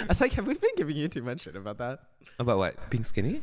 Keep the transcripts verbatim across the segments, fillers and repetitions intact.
I was like, have we been giving you too much shit about that? About what? Being skinny?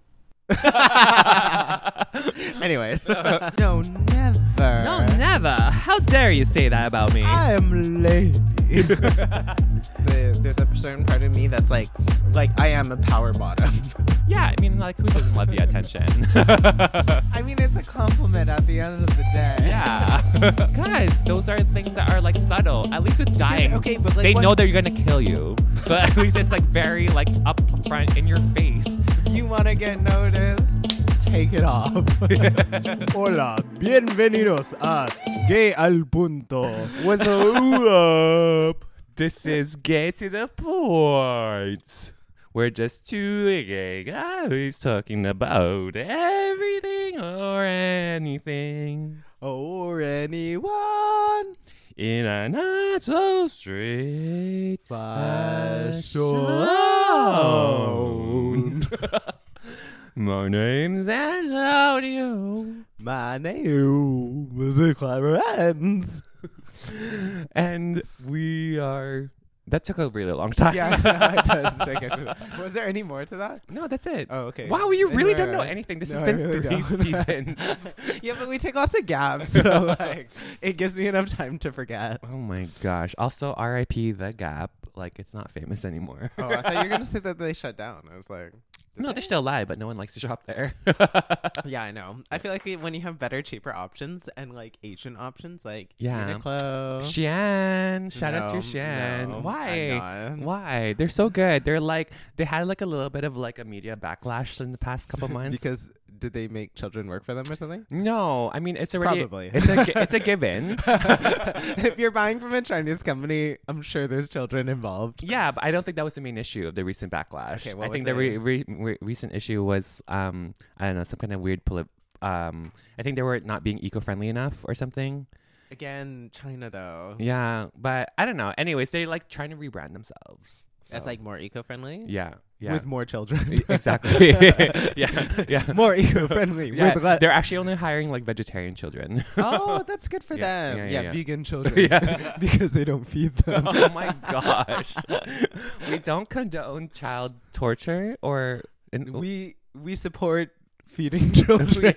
Anyways. No, never. No, never. How dare you say that about me? I am lady. the, there's a certain part of me that's like, like I am a power bottom. Yeah, I mean, like, who doesn't love the attention? I mean, it's a compliment at the end of the day. Yeah. Guys, those are things that are, like, subtle. At least with dying, Okay, but like, they what- know they're going to kill you. So at least it's, like, very, like, up front in your face. You want to get noticed? Take it off. Hola, bienvenidos a Gay al Punto. What's up? This is Gay to the Point. We're just two gay guys talking about everything or anything Or anyone. in a not so straight Fashion. My name's Antonio. My name is Clarence. And we are... That took a really long time. Yeah, no, it does. It's like I should- was there any more to that? No, that's it. Oh, okay. Wow, you really Anyway, don't know anything. This no, has I been really three don't. seasons. Yeah, but we take lots of gaps, so like it gives me enough time to forget. Oh my gosh. Also, R I P The Gap. Like, it's not famous anymore. Oh, I thought you were gonna say that they shut down. I was like, No, they're still alive, but no one likes to shop there. yeah, I know. I feel like we, when you have better, cheaper options and like Asian options, like Yeah. Uniqlo. Xi'an. Shout out to No, Xi'an. no, Why? I'm not. Why? They're so good. They're like, they had like a little bit of like a media backlash in the past couple months. Because did they make children work for them or something? No, I mean, it's already, Probably. it's a, gi- it's a given. If you're buying from a Chinese company, I'm sure there's children involved. Yeah, but I don't think that was the main issue of the recent backlash. Okay, what I was think the the- re- re- re- recent issue was, um, I don't know, some kind of weird, poli- um, I think they were not being eco-friendly enough or something. Again, China though. Yeah, but I don't know. Anyways, they like trying to rebrand themselves. That's So, like more eco-friendly. yeah, yeah, With more children. exactly. yeah, yeah. More eco-friendly. Yeah, with le- they're actually only hiring like vegetarian children. Oh, that's good for Yeah, them. yeah, Yeah, yeah, yeah. vegan children. Yeah. Because they don't feed them. Oh my gosh, we don't condone child torture or in, we we support feeding children.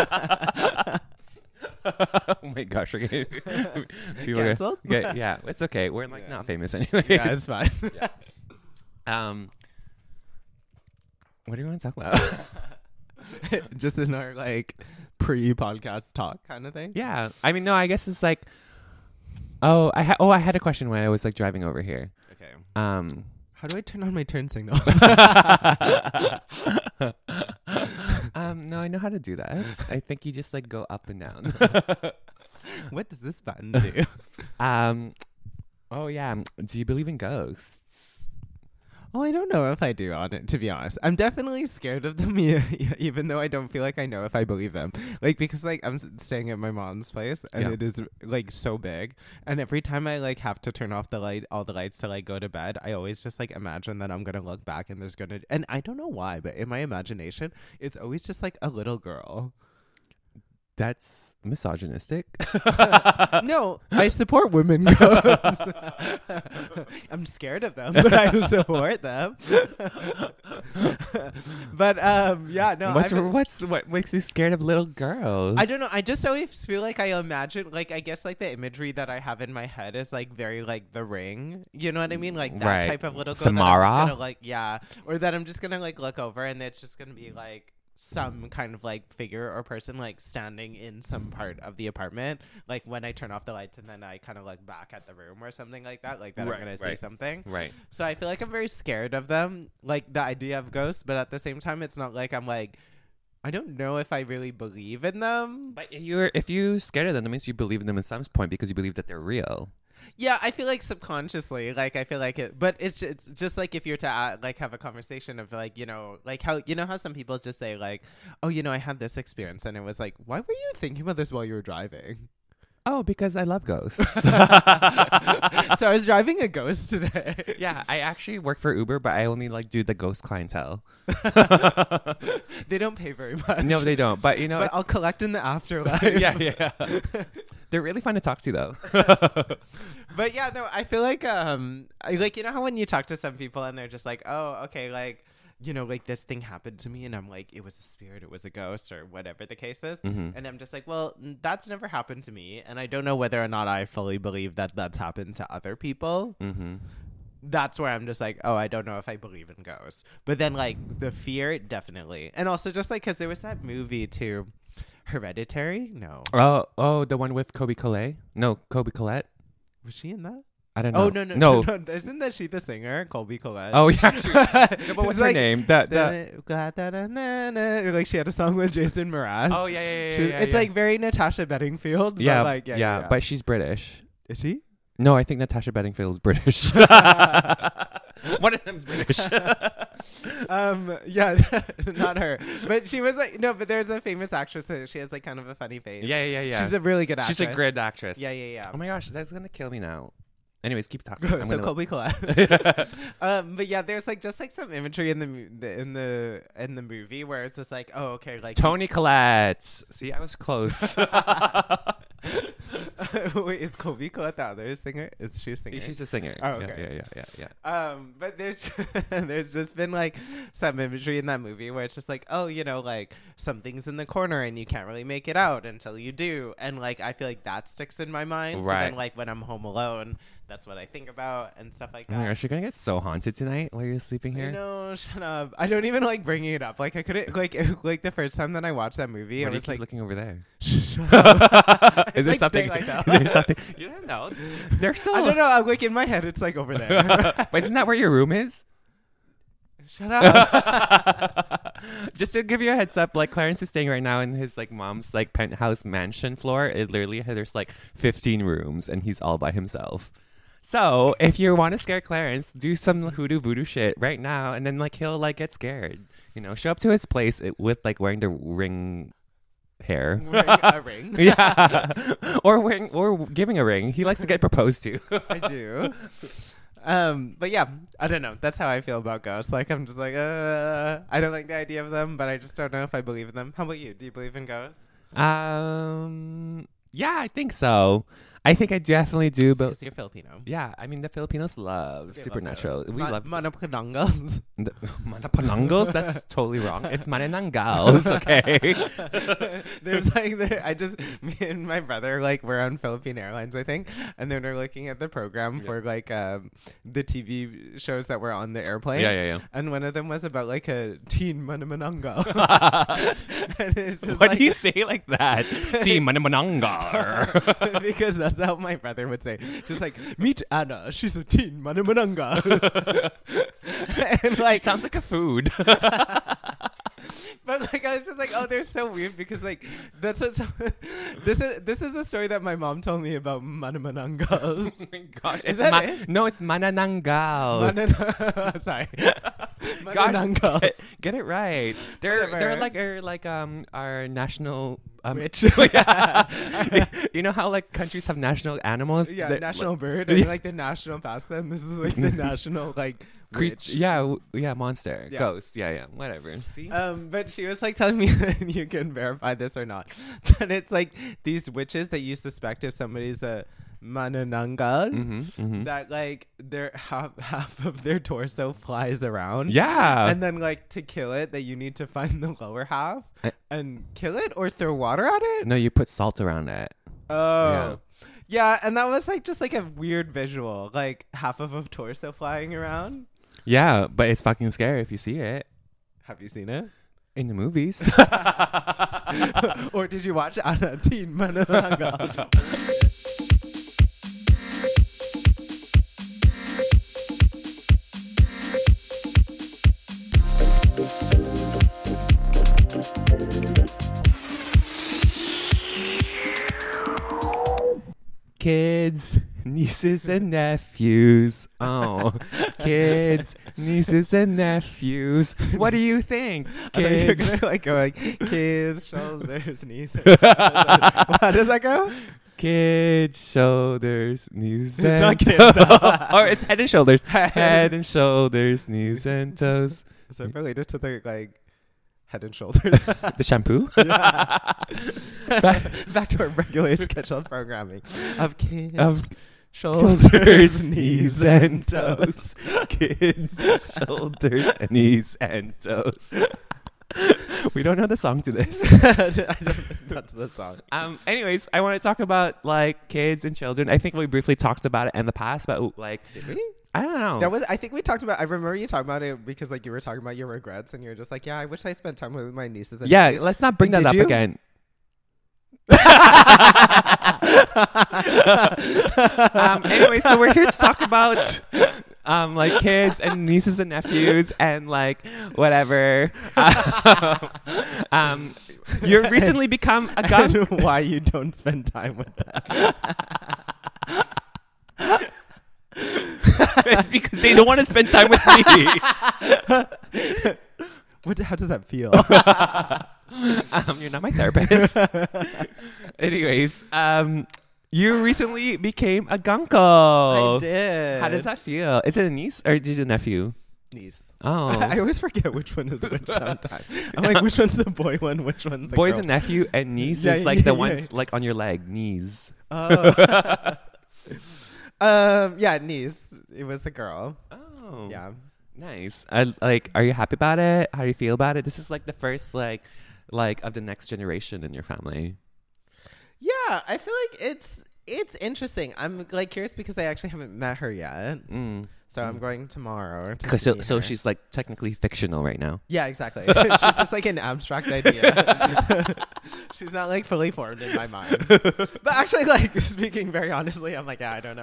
oh my gosh, we're getting, people are- Cancelled? get- yeah, it's okay. We're like Yeah. not famous anyways. Yeah, it's fine. um, what do you want to talk about? Just in our like pre-podcast talk kind of thing. Yeah, I mean, no, I guess it's like, oh, I ha- oh, I had a question when I was like driving over here. Okay. Um, How do I turn on my turn signal? um, no, I know how to do that. I think you just like go up and down. What does this button do? um, oh yeah, do you believe in ghosts? Oh, I don't know if I do on it, to be honest. I'm definitely scared of them, yeah, even though I don't feel like I know if I believe them. Like, because, like, I'm s- staying at my mom's place, and Yeah. it is, like, so big. And every time I, like, have to turn off the light, all the lights to, like, go to bed, I always just, like, imagine that I'm going to look back and there's going to... And I don't know why, but in my imagination, it's always just, like, a little girl. That's misogynistic. No, I support women ghosts. I'm scared of them, but I support them. But um, yeah, no. what's I've- what's what makes you scared of little girls? I don't know. I just always feel like I imagine, like, I guess, like, the imagery that I have in my head is, like, very, like, The Ring. You know what I mean? Like, that Right. type of little girl. That I'm Samara? just gonna, like, yeah. Or that I'm just gonna, like, look over and it's just gonna be, like, some kind of, like, figure or person, like, standing in some part of the apartment. Like, when I turn off the lights and then I kind of look back at the room or something like that. Like, that Right, I'm gonna see right. something. Right. So I feel like I'm very scared of them, like the idea of ghosts, but at the same time, it's not like I'm like, I don't know if I really believe in them. But if you're if you're scared of them, that means you believe in them at some point because you believe that they're real. Yeah, I feel like subconsciously, like I feel like it, but it's it's just like if you're to uh, like have a conversation of like, you know, like how, you know how some people just say like, oh, you know, I had this experience and it was like, why were you thinking about this while you were driving? oh, because I love ghosts. So I was driving a ghost today. Yeah, I actually work for Uber, but I only like do the ghost clientele. They don't pay very much. No, they don't. But you know, But it's- I'll collect in the afterlife. yeah, yeah. They're really fun to talk to, though. But yeah, no, I feel like um, I- like you know how when you talk to some people and they're just like, oh, okay, like you know, like this thing happened to me, and I'm like, it was a spirit, it was a ghost, or whatever the case is, Mhm. and I'm just like, well, n- that's never happened to me, and I don't know whether or not I fully believe that that's happened to other people. Mm-hmm. That's where I'm just like, oh, I don't know if I believe in ghosts. But then like the fear, definitely, and also just like because there was that movie too, Hereditary. No, Oh, oh, the one with Kobe Colette? No, Kobe Colette. was she in that? I don't know. Oh no no no. no! no. Isn't that she the singer, Colby Collette? Oh yeah. She, no, but It's what's her like, name? That that. da-da-da-da-da-da, like she had a song with Jason Mraz. Oh yeah, yeah, yeah. She- yeah it's yeah. like very Natasha Bedingfield. yeah, but like yeah, yeah, yeah, yeah. But she's British. Is she? No, I think Natasha Bedingfield is British. One of them's British. um, yeah, not her. But she was like no. But there's a famous actress that she has like kind of a funny face. yeah, yeah, yeah. She's a really good actress. She's a great actress. Yeah, yeah, yeah. Oh my gosh, that's gonna kill me now. Anyways, keep talking. I'm so gonna- Colby Collette. um, but yeah, there's like just like some imagery in the, mu- the in the in the movie where it's just like, oh, okay, like Toni Collette. See, I was close. Wait, is Colby Collette the other singer? Is she a singer? She's a singer. Oh, Yeah, okay. yeah, yeah, yeah, yeah. Um, but there's there's just been like some imagery in that movie where it's just like, oh, you know, like something's in the corner and you can't really make it out until you do, and like I feel like that sticks in my mind. So Right. then, like when I'm home alone, that's what I think about and stuff like Oh my that. gosh, you're gonna get so haunted tonight while you're sleeping I here. know, shut up. I don't even like bringing it up. Like I couldn't like like the first time that I watched that movie, Why I do you was keep like, looking over there? shut up. Is there like something? thing like that. Is there something? You don't know. They're so. I don't know. I'm like in my head, it's like over there. But isn't that where your room is? Shut up. Just to give you a heads up, like Clarence is staying right now in his like mom's like penthouse mansion floor. It literally there's like fifteen rooms, and he's all by himself. So if you want to scare Clarence, do some hoodoo voodoo shit right now, and then like he'll like get scared. You know, show up to his place it, with like wearing the ring hair. Wearing a ring. Yeah, or wearing or giving a ring. He likes to get proposed to. I do. Um, but yeah, I don't know. That's how I feel about ghosts. Like I'm just like, uh, I don't like the idea of them, but I just don't know if I believe in them. How about you? Do you believe in ghosts? Um, yeah, I think so. I think I definitely do, but Because you're Filipino. yeah, I mean the Filipinos love They love supernatural. ghosts. we Ma- love Manapanangals. the, Manapanangals. That's totally wrong. It's mananangals. Okay. There's like, there, I just, me and my brother, like, we're on Philippine Airlines, I think, and then we're looking at the program Yeah. for, like, um, the T V shows that were on the airplane. Yeah, yeah, yeah. And one of them was about, like, a teen manamananga. And it's just Why like, do you say like that? Si manamanangar. because that's how my brother would say. Just like, meet Anna. She's a teen manamananga. And, like, Sounds like a food. but like I was just like, oh, they're so weird because like that's what some, this is this is the story that my mom told me about manamanangals. Oh my gosh. Is It's that ma- it? No, it's mananangal. Manan- Sorry, Gosh, mananangals. get, get it right. They're Whatever. they're like are like um our national um, Which yeah. You know how like countries have national animals? yeah, They're- national bird and like the national pasta, and this is like the national like Creature, witch. yeah, w- yeah, monster, Yeah. ghost, yeah, yeah, whatever. See, Um, but she was like telling me, and you can verify this or not, that it's like these witches that you suspect if somebody's a mananangal, mm-hmm, mm-hmm. that like their half half of their torso flies around. yeah, And then like to kill it, that you need to find the lower half I- and kill it or throw water at it. no, you put salt around it. Oh. Yeah, and that was like just like a weird visual, like half of a torso flying around. Yeah, but it's fucking scary if you see it Have you seen it? in the movies. Or did you watch Anna Teen Manananga? Kids, nieces and nephews. Oh, kids, nieces and nephews. What do you think, I thought you were kids? gonna, like go like kids, shoulders, knees. How does that go? Kids, shoulders, knees, It's and not kids, toes. though. Or it's head and shoulders. Head and shoulders, knees and toes. Is it related to the like Head and Shoulders? The shampoo. back, back to our regular scheduled programming of kids, Of shoulders, shoulders, knees, and toes. Kids, shoulders, knees, and toes. We don't know the song to this. I don't think that's the song. Um. Anyways, I want to talk about like kids and children. I think we briefly talked about it in the past, but like, Did we? I don't know. That was. I think we talked about. I remember you talking about it because like you were talking about your regrets, and you're just like, yeah, I wish I spent time with my nieces. And yeah. nephews." Let's not bring that Did up you? again. um. Anyway, so we're here to talk about um like kids and nieces and nephews and like whatever. um. You've recently become a gun. And why you don't spend time with them. It's because they don't want to spend time with me. What? How does that feel? um, you're not my therapist. Anyways, um, you recently became a gunkle. I did. How does that feel? Is it a niece or did you a nephew? Niece. Oh, I always forget which one is which sometimes. I'm like, which one's the boy one, which one's the boys girl? and nephew, and niece Yeah, is like yeah, the yeah. ones like on your leg, knees. Oh. um. Yeah, niece. It was the girl. Oh, Yeah. nice. I, like, are you happy about it? How do you feel about it? This is like the first like, like of the next generation in your family. Yeah, I feel like it's it's interesting. I'm like curious because I actually haven't met her yet. Mm. So I'm going tomorrow. to Because so, see so her. she's like technically fictional right now. Yeah, exactly. She's just like an abstract idea. She's not like fully formed in my mind. But actually, like speaking very honestly, I'm like, yeah, I don't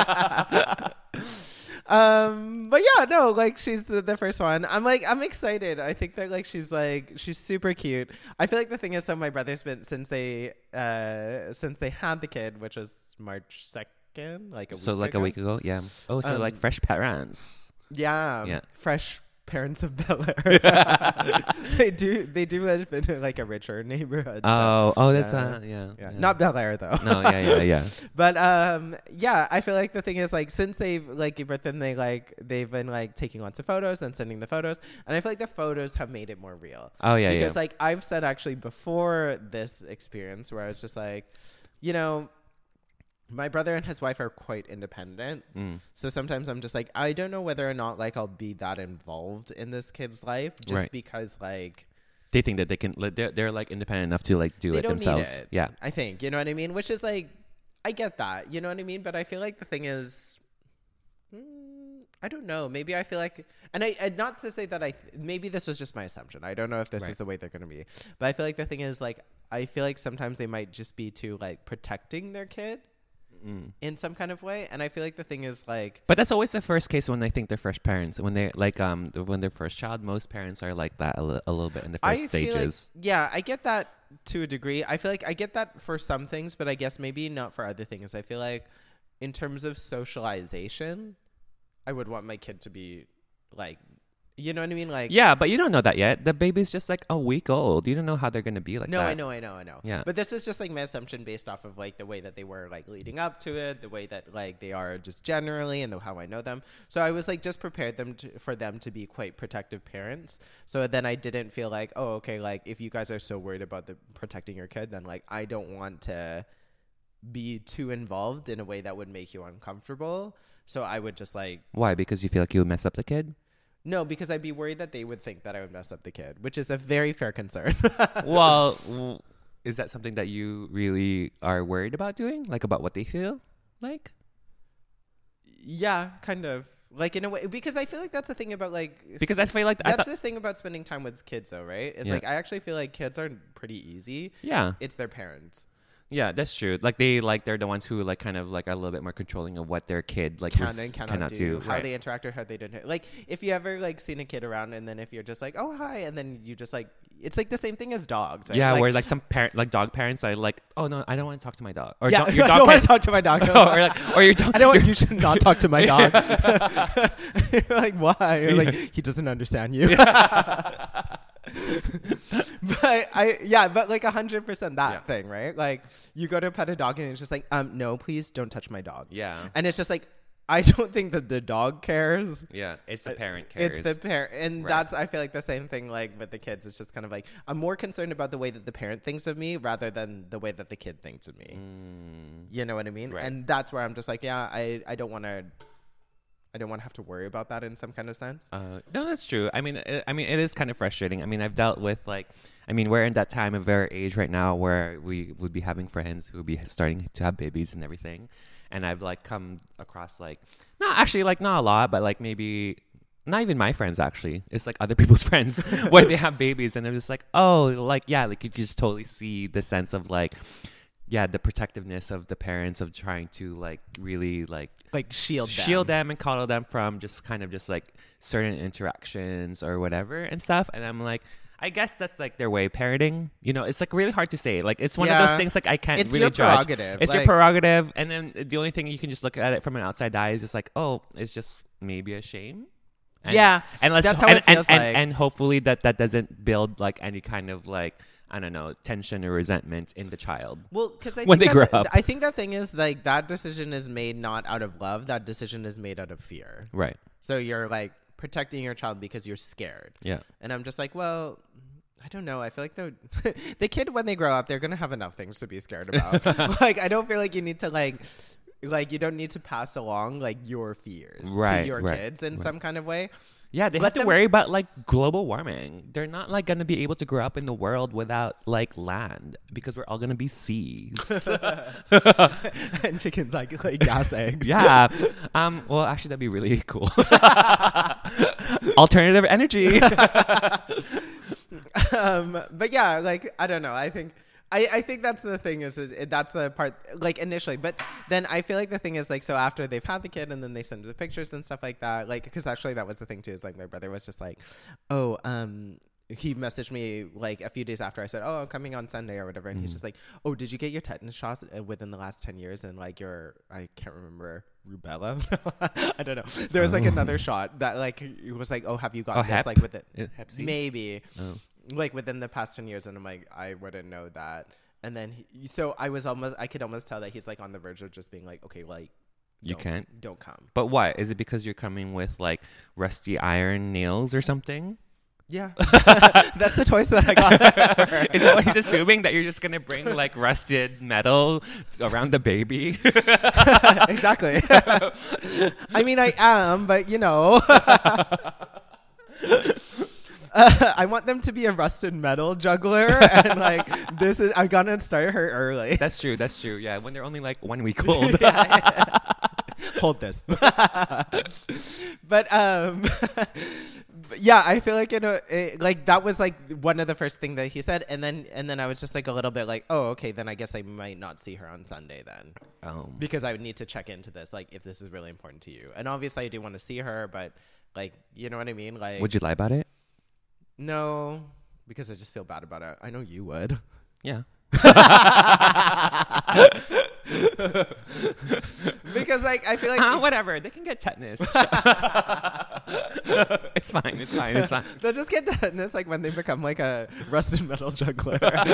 know. um, but yeah, no, like she's the, the first one. I'm like, I'm excited. I think that like she's like she's super cute. I feel like the thing is, so my brother's been since they uh since they had the kid, which was March second. Like a So week like ago. a week ago, yeah. Oh, so Um, like fresh parents. Yeah, Yeah. fresh parents of Bel Air. they do, they do live in like a richer neighborhood. Oh, so, oh, that's yeah. uh, yeah, yeah. yeah. Not Bel Air though. No, yeah, yeah, yeah. But um, yeah, I feel like the thing is like since they've like give birth, then they like they've been like taking lots of photos and sending the photos, and I feel like the photos have made it more real. Oh yeah, because yeah. like I've said actually before this experience where I was just like, you know. My brother and his wife are quite independent. Mm. So sometimes I'm just like, I don't know whether or not like I'll be that involved in this kid's life just Right. because like They think that they can. Like, they're they're like independent enough to like do they it don't themselves. need it. Yeah. I think, you know what I mean? Which is like, I get that, you know what I mean? But I feel like the thing is, mm, I don't know. Maybe I feel like, and I, and not to say that I, th- maybe this was just my assumption. I don't know if this Right. is the way they're going to be, but I feel like the thing is like, I feel like sometimes they might just be too like protecting their kid. Mm. In some kind of way, and I feel like the thing is like, But that's always the first case when they think they're fresh parents. When they're like um th- when they're first child, most parents are like that a, li- a little bit in the first I feel like, stages. yeah, I get that to a degree. I feel like I get that for some things, but I guess maybe not for other things. I feel like in terms of socialization, I would want my kid to be like, you know what I mean? Like, Yeah, but you don't know that yet. The baby's just like a week old. You don't know how they're gonna be like no, that. I know, I know, I know. Yeah. But this is just like my assumption based off of like the way that they were like leading up to it, the way that like they are just generally, and the, how I know them. So I was like just prepared them to, for them to be quite protective parents. So then I didn't feel like, oh, okay, like if you guys are so worried about the protecting your kid, then like I don't want to be too involved in a way that would make you uncomfortable. So I would just like. Why? Because you feel like you would mess up the kid? No, because I'd be worried that they would think that I would mess up the kid, which is a very fair concern. Well, w- is that something that you really are worried about doing? Like about what they feel like? Yeah, kind of. Like in a way, because I feel like that's the thing about like. Because I feel like I that's thought, this thing about spending time with kids, though, right? It's Yeah. like I actually feel like kids are pretty easy. yeah, It's their parents yeah, that's true. Like they like they're the ones who like kind of like are a little bit more controlling of what their kid like can res- and cannot, cannot do, do. how Right. they interact or how they don't. Like if you ever like seen a kid around, and then if you're just like, oh hi, and then you just like, it's like the same thing as dogs. Right? Yeah, like, where like some parent, like dog parents, are like, oh no, I don't want to talk to my dog. Or yeah, do- your I dog don't want parent- to talk to my dog. or like, or your dog. I don't. your- You should not talk to my dog. You're like why? You're like he doesn't understand you. But I, yeah, but like a hundred percent that Yeah. thing, right? Like you go to pet a dog and it's just like, um, no, please don't touch my dog. Yeah. And it's just like, I don't think that the dog cares. Yeah. It's the parent cares. It's the parent, and Right. that's I feel like the same thing like with the kids. It's just kind of like I'm more concerned about the way that the parent thinks of me rather than the way that the kid thinks of me. Mm, You know what I mean? Right. And that's where I'm just like, yeah, I, I don't want to, I don't want to have to worry about that in some kind of sense. Uh, no, that's true. I mean, it, I mean, it is kind of frustrating. I mean, I've dealt with like, I mean, we're in that time of our age right now where we would be having friends who would be starting to have babies and everything, and I've like come across like, not actually like not a lot, but like maybe not even my friends actually. It's like other people's friends where they have babies, and I'm just like, oh, like yeah, like you just totally see the sense of like. Yeah, the protectiveness of the parents of trying to like really like Like shield them. shield them and coddle them from just kind of just like certain interactions or whatever and stuff. And I'm like, I guess that's like their way of parenting. You know, it's like really hard to say. Like it's one of Yeah. those things like I can't It's really your judge. prerogative, It's your like- prerogative. And then the only thing you can just look at it from an outside eye is just like, oh, it's just maybe a shame. And, Yeah, and let's that's how and, it feels and, like. and, and hopefully that that doesn't build like any kind of like I don't know tension or resentment in the child. Well, because I when think they grow that's- up. I think the thing is like that decision is made not out of love. That decision is made out of fear. Right. So you're like protecting your child because you're scared. Yeah. And I'm just like, well, I don't know. I feel like the the kid when they grow up, they're gonna have enough things to be scared about. Like I don't feel like you need to like like you don't need to pass along like your fears Right, to your right, kids in right. some kind of way. Yeah, they Let have to them- worry about like global warming. They're not like going to be able to grow up in the world without like land because we're all going to be seas. And chickens like like gas eggs. Yeah. Um. Well, actually, that'd be really cool. Alternative energy. um, but yeah, like I don't know. I think I, I think that's the thing is, is it- that's the part like initially, but then I feel like the thing is like so after they've had the kid and then they send the pictures and stuff like that. Like because actually that was the thing too is like my brother was just like, oh um. He messaged me like a few days after I said, "Oh, I'm coming on Sunday or whatever," and Mm-hmm. he's just like, "Oh, did you get your tetanus shots uh, within the last ten years?" And like your, I can't remember rubella. I don't know. There was like Oh. another shot that like it was like, "Oh, have you got Oh, this?" hep? Like with it, Uh, Hep C? maybe Oh. like within the past ten years, and I'm like, I wouldn't know that. And then he, so I was almost, I could almost tell that he's like on the verge of just being like, okay, like You don't- can't. don't come. But why? Is it because you're coming with like rusty iron nails or something? Yeah, that's the choice that I got. Is that what he's assuming, that you're just gonna bring like rusted metal around the baby? Exactly. I mean, I am, but you know. Uh, I want them to be a rusted metal juggler, and like this is, I'm gonna start her early. That's true. That's true. Yeah, when they're only like one week old. Hold this. But um, but yeah, I feel like it, uh, it, like that was like one of the first thing that he said, and then and then I was just like a little bit like, oh, okay, then I guess I might not see her on Sunday then, Um, because I would need to check into this, like if this is really important to you, and obviously I do want to see her, but like you know what I mean, like would you lie about it? no, because I just feel bad about it. I know you would. Yeah. Because like I feel like Ah, whatever. They can get tetanus. It's fine. It's fine. It's fine. they'll just get tetanus like when they become like a rusted metal juggler.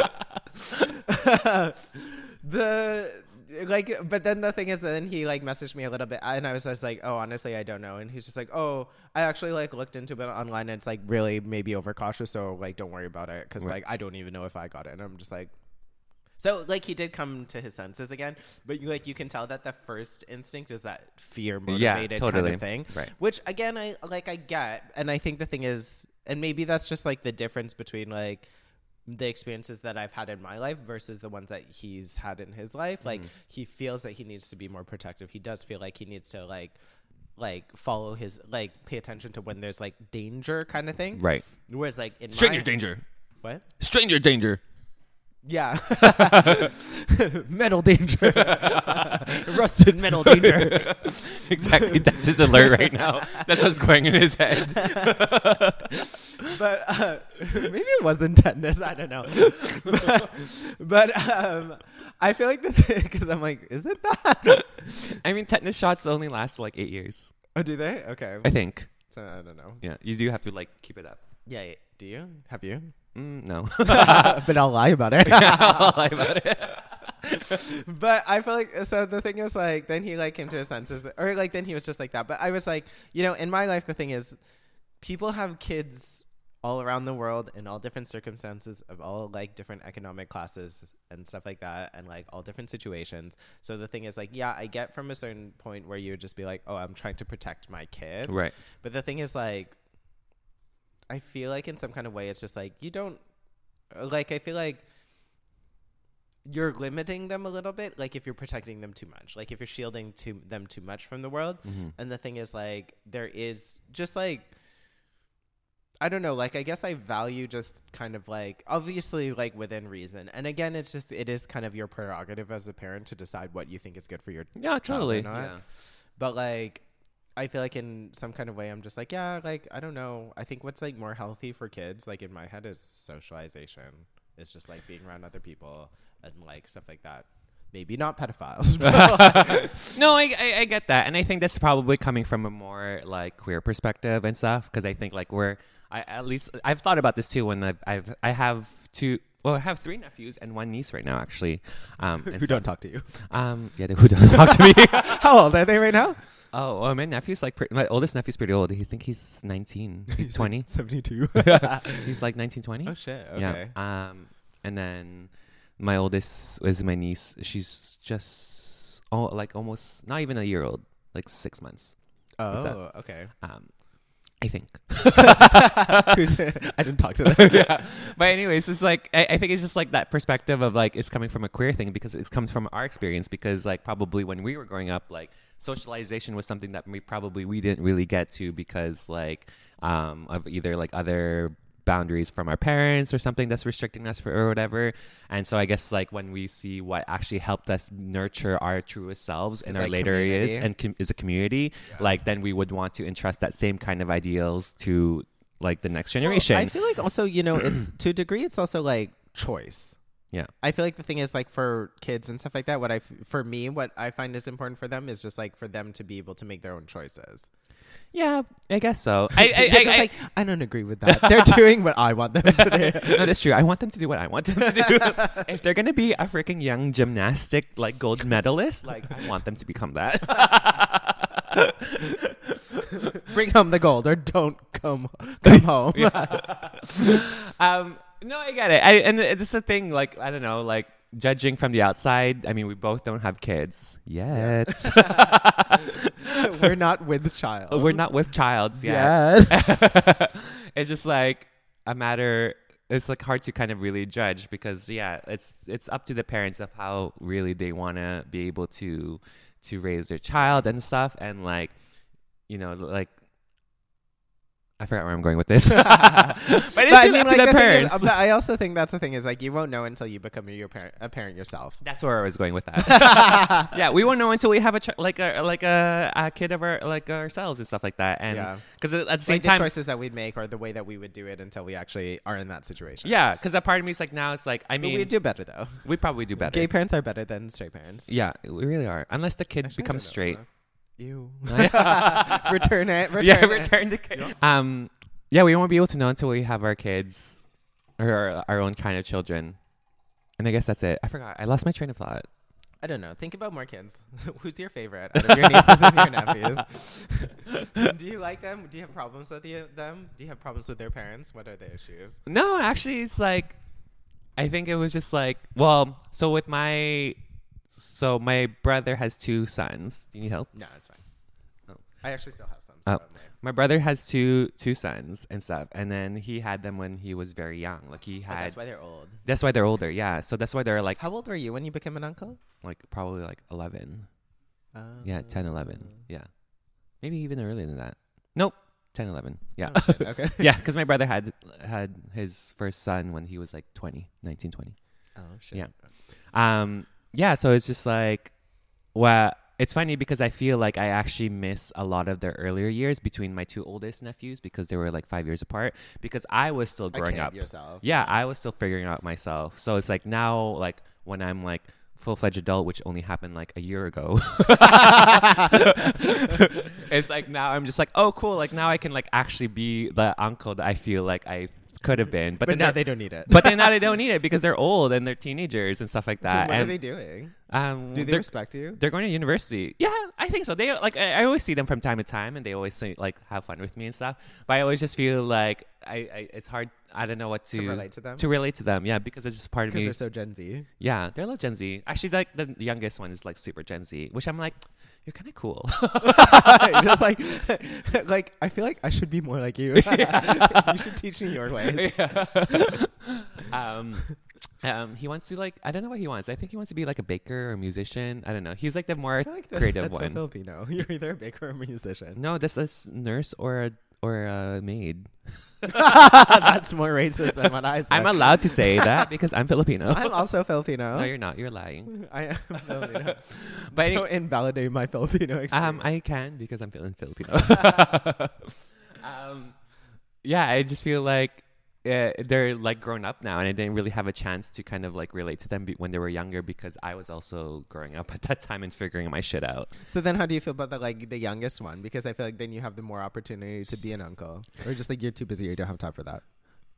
the like, but then the thing is, then he like messaged me a little bit, and I was just like, oh, honestly, I don't know. And he's just like, oh, I actually like looked into it online, and it's like really maybe overcautious, so like don't worry about it, because Right. like I don't even know if I got it. And I'm just like. So, like, he did come to his senses again, but, you, like, you can tell that the first instinct is that fear-motivated kind totally. of thing. Right. Which, again, I, like, I get. And I think the thing is, and maybe that's just, like, the difference between, like, the experiences that I've had in my life versus the ones that he's had in his life. Like, he feels that he needs to be more protective. He does feel like he needs to, like, like, follow his, like, pay attention to when there's, like, danger kind of thing. Right. Whereas, like, in Stranger my... danger. What? Stranger danger. Yeah. Metal danger. Rusted metal danger. Exactly. That's his alert right now. That's what's going in his head. But uh, maybe it wasn't tetanus. I don't know. But, but um, I feel like the thing, because I'm like, is it that? I mean, tetanus shots only last like eight years. Oh, do they? Okay. I think. So I don't know. Yeah. You do have to like keep it up. Yeah. Do you? Have you? Mm, no. But I'll lie about it. I'll lie about it. But I feel like, so the thing is, like, then he like came to his senses, or like then he was just like that. But I was like, you know, in my life, the thing is, people have kids all around the world in all different circumstances of all like different economic classes and stuff like that, and like all different situations. So the thing is, like, yeah, I get from a certain point where you would just be like, oh, I'm trying to protect my kid. Right. But the thing is, like, I feel like in some kind of way, it's just like, you don't, like, I feel like you're limiting them a little bit, like if you're protecting them too much, like if you're shielding to them too much from the world. Mm-hmm. And the thing is, like, there is just like, I don't know, like, I guess I value just kind of like, obviously, like, within reason. And again, it's just, it is kind of your prerogative as a parent to decide what you think is good for your Yeah, child totally. or not. Yeah. But like, I feel like in some kind of way, I'm just like, yeah, like, I don't know. I think what's like more healthy for kids, like in my head, is socialization. It's just like being around other people and like stuff like that. Maybe not pedophiles. No, I, I I get that, and I think that's probably coming from a more like queer perspective and stuff. Because I think like we're, I at least I've thought about this too. When I've, I've I have two, well, I have three nephews and one niece right now, actually. Um, and Who so- don't talk to you. Um, yeah, they, who don't talk to me. How old are they right now? Oh, well, my nephew's like pre- my oldest nephew's pretty old. I think he's nineteen, he's twenty. seventy-two. He's like nineteen, twenty. Oh shit. Okay. Yeah. Um, and then my oldest is my niece. She's just oh, like almost not even a year old, like six months. Oh, okay. Um, I think. Who's- I didn't talk to them. Yeah. But anyways, it's like I, I think it's just like that perspective of like it's coming from a queer thing because it comes from our experience. Because like probably when we were growing up, like socialization was something that we probably we didn't really get to because like um of either like other boundaries from our parents or something that's restricting us for or whatever. And so I guess like when we see what actually helped us nurture our truest selves in It's our like later years community. and com- is a community, Yeah. like then we would want to entrust that same kind of ideals to like the next generation. Well, I feel like also, you know, it's to a degree, it's also like choice. Yeah. I feel like the thing is like for kids and stuff like that, what I, f- for me, what I find is important for them is just like for them to be able to make their own choices. Yeah, I guess so. I, I, They're I, just I, like, I don't agree with that. They're doing what I want them to do. no, that's true. I want them to do what I want them to do. If they're gonna be a freaking young gymnastic like gold medalist, like I want them to become that. Bring home the gold or don't come come home. um, no, I get it. I, and it's a thing. Like I don't know. Like judging from the outside, I mean, we both don't have kids yet. We're not with child. We're not with childs yet. Yeah. It's just like a matter. It's like hard to kind of really judge because yeah, it's it's up to the parents of how really they want to be able to to raise their child and stuff, and like you know like. I forgot where I'm going with this. But it's But up to the the thing is- parents. but I also think that's the thing is like you won't know until you become your parent, a parent yourself. That's where I was going with that. Yeah, we won't know until we have a ch- like a like a, a kid of our like ourselves and stuff like that. And Yeah. because at the same Like the time, choices that we'd make or the way that we would do it until we actually are in that situation. yeah, because a part of me is like now it's like I But mean we do better though. we probably do better. Gay parents are better than straight parents. Yeah, we really are. Unless the kid Actually, I becomes don't know. straight. You. Yeah. return it. Return yeah, it. return the kid. Um, yeah, we won't be able to know until we have our kids or our, our own kind of children. And I guess that's it. I forgot. I lost my train of thought. I don't know. Think about more kids. Who's your favorite out of your nieces and your nephews? Do you like them? Do you have problems with the, them? Do you have problems with their parents? What are the issues? No, actually, it's like I think it was just like well, so with my so my brother has two sons. Do you need help? No, it's fine. Oh. I actually still have some. Oh. So I'm like, My brother has two two sons and stuff, and then he had them when he was very young. Like he oh, had. that's why they're old. That's why they're older. Yeah, so that's why they're like How old were you when you became an uncle? like probably like eleven. Uh, Yeah, ten, eleven. Yeah, maybe even earlier than that. Nope, ten, eleven. Yeah. Oh, shit, okay. Yeah, because my brother had had his first son when he was like twenty, nineteen, twenty. Oh shit. Yeah. Um, yeah, so it's just like, well, it's funny because I feel like I actually miss a lot of the earlier years between my two oldest nephews because they were like five years apart because I was still A growing kid up. yourself. Yeah, I was still figuring out myself. So it's like now, like when I'm like full-fledged adult, which only happened like a year ago. It's like now I'm just like, oh, cool. Like now I can like actually be the uncle that I feel like I could have been. But, But then now they're- they don't need it. but then now they don't need it because they're old and they're teenagers and stuff like that. what and are they doing? um, Do they they're- respect you? They're going to university. Yeah, I think so. They like I, I always see them from time to time, and they always say, like have fun with me and stuff. But I always just feel like I, I it's hard. I don't know what to, To relate to them? To relate to them, yeah, because it's just part of Because me. they're so Gen Z. Yeah, they're like Gen Z. Actually, like the youngest one is like super Gen Z, which I'm like, you're kind of cool. You're just like, like I feel like I should be more like you. You should teach me your ways. um, um, he wants to like I don't know what he wants. I think he wants to be like a baker or a musician. I don't know. He's like the more I feel like that's, creative that's so one. Filipino. You're either a baker or a musician. No, this is nurse or a or a maid. That's more racist than what I said. I'm allowed to say that because I'm Filipino. I'm also Filipino. No, you're not. You're lying. I am Filipino. But Don't invalidate my Filipino experience. um, I can because I'm feeling Filipino. um, yeah, I just feel like uh, they're like grown up now, and I didn't really have a chance to kind of like relate to them be- when they were younger because I was also growing up at that time and figuring my shit out. So then, how do you feel about the like the youngest one? Because I feel like then you have the more opportunity to be an uncle, or just like you're too busy, or you don't have time for that.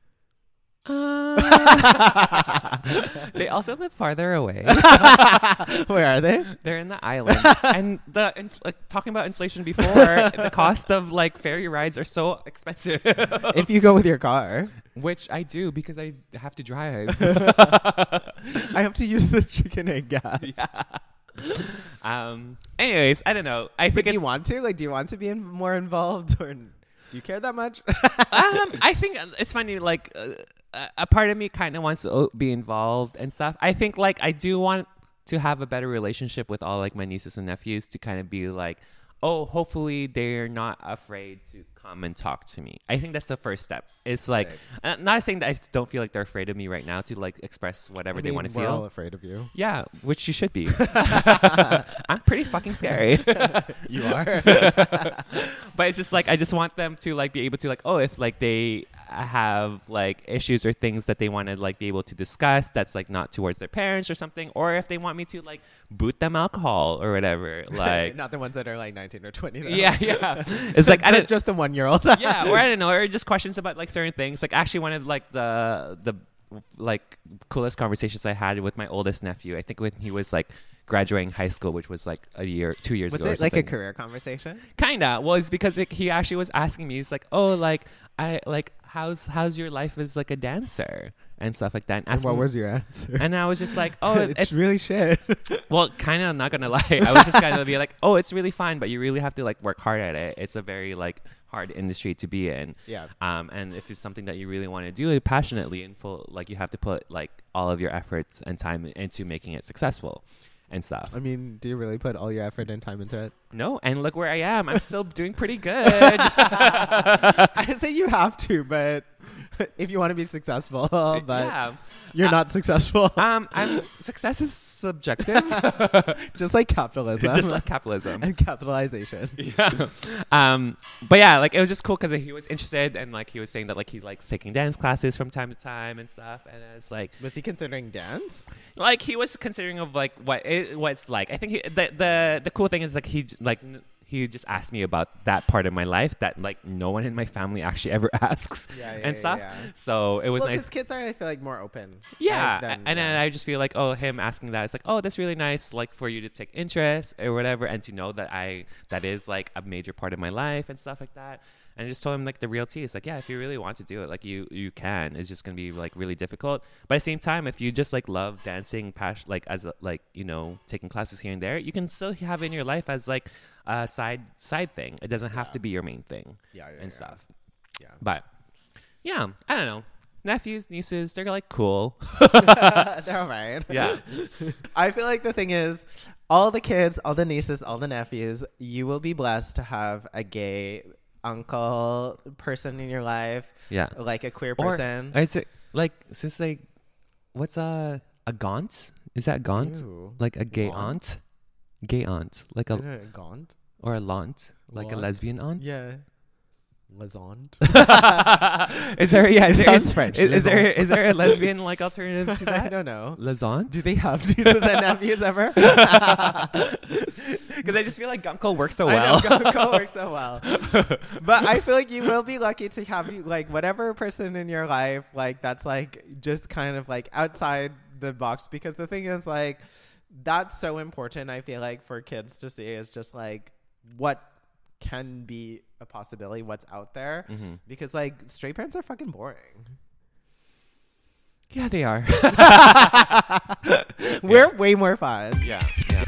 They also live farther away. Where are they? They're in the island, and the inf- like, talking about inflation before, the cost of like ferry rides are so expensive. If you go with your car, Which I do because I have to drive. I have to use the chicken egg gas. Yeah. Um. Anyways, I don't know. I But think do you it's, want to? Like, do you want to be in, more involved, or do you care that much? um, I think it's funny. Like, uh, a part of me kind of wants to o- be involved and stuff. I think like I do want to have a better relationship with all like my nieces and nephews to kind of be like, oh, hopefully they're not afraid to come and talk to me. I think that's the first step. It's like, Right. uh, not saying that I don't feel like they're afraid of me right now to like express whatever I they mean, want to we're feel. all afraid of you. Yeah, which you should be. I'm pretty fucking scary. You are. But it's just like I just want them to like be able to like, oh, if like they have like issues or things that they want to like be able to discuss that's like not towards their parents or something, or if they want me to like boot them alcohol or whatever, like Not the ones that are like nineteen or twenty. Though. yeah, yeah. It's like I But don't just the one year old. yeah, or I don't know, or just questions about like certain things. Like actually one of like the the like coolest conversations I had with my oldest nephew, I think when he was like graduating high school, which was like a year, two years Was ago. or it like a something. career conversation? Kinda. Well, it's because like, he actually was asking me. He's like, "Oh, like I like how's how's your life as like a dancer and stuff like that." And, And asking, what was your answer? and I was just like, "Oh, it's, it's, really shit. well, kind of not gonna lie. I was just gonna be like, oh, it's really fun, but you really have to like work hard at it. It's a very like hard industry to be in. Yeah. Um, and if it's something that you really want to do it passionately and full, like you have to put like all of your efforts and time into making it successful." And stuff. I mean, do you really put all your effort and time into it? No, and look where I am. I'm still doing pretty good. I say you have to, but if you want to be successful, but yeah. you're Uh, not successful. Um, I'm success is subjective, Just like capitalism. just like capitalism. and capitalization. Yeah. Um, but yeah, like it was just cool because he was interested and like he was saying that like he likes taking dance classes from time to time and stuff. And it's like, Was he considering dance? like he was considering of like what it, what it's like. I think he, the the the cool thing is like he j- like. N- he just asked me about that part of my life that like no one in my family actually ever asks Yeah, yeah, and yeah, stuff. yeah. So it was Well, nice. because kids are, I feel like, more open. Yeah, Like, than- and then yeah. I just feel like, oh, him asking that, it's like, oh, that's really nice, like for you to take interest or whatever, and to know that I that is like a major part of my life and stuff like that. And I just told him like the real tea. It's like, yeah, if you really want to do it, like you you can. It's just gonna be like really difficult, but at the same time, if you just like love dancing, passion, like as a, like you know taking classes here and there, you can still have it in your life as like a side side thing. It doesn't have Yeah. to be your main thing yeah, yeah, and yeah. stuff. Yeah. But yeah, I don't know. Nephews, nieces, they're like cool. They're all right. Yeah. I feel like the thing is, all the kids, all the nieces, all the nephews, you will be blessed to have a gay uncle person in your life, Yeah. like a queer Or- person. Or it's a, like since like what's a a gaunt? Is that gaunt? Ew. Like a gay Gaunt? aunt? Gay aunt. Like a Uh, Gaunt? or a launt. Like a Launt? lesbian aunt? Yeah. Lasagne. Is there yeah? Is there, Sounds is, French. is, is there is there a lesbian like alternative to I that? don't know. Lasagne? Do they have nieces and nephews ever? Because I just feel like Gumko works so well. I know, go, go work so well. But I feel like you will be lucky to have you like whatever person in your life like that's like just kind of like outside the box, because the thing is like that's so important. I feel like for kids to see is just like what can be a possibility, what's out there, Mm-hmm. because like straight parents are fucking boring. Yeah, they are. We're way more fun. yeah, yeah.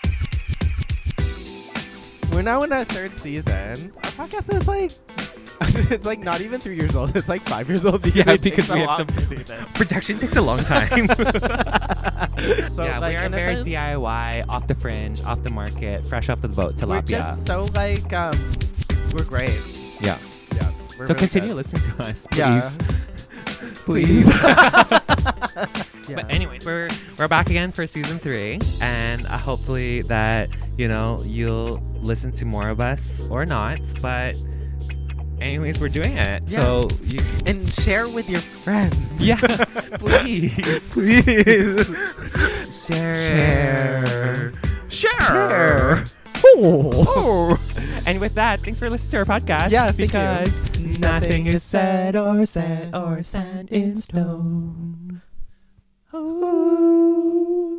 We're now in our third season. Our podcast is like it's like not even three years old. It's like five years old because, Yeah, it because takes we so have long some- to do this. Production takes a long time. So yeah, like, we are in a very sense, D I Y, off the fringe, off the market, fresh off the boat, tilapia. we're just so like um, we're great. yeah. Yeah. We're So really continue good. listening to us, please. Yeah. Please. Yeah. But anyways, we're we're back again for season three, and uh, hopefully that you know you'll listen to more of us or not. But anyways, we're doing it. Yeah. So you, And share with your friends. yeah, please, please share, share. Oh. And with that, thanks for listening to our podcast. Yeah, thank you. because Nothing nothing is is said or said or stand in stone. Oh.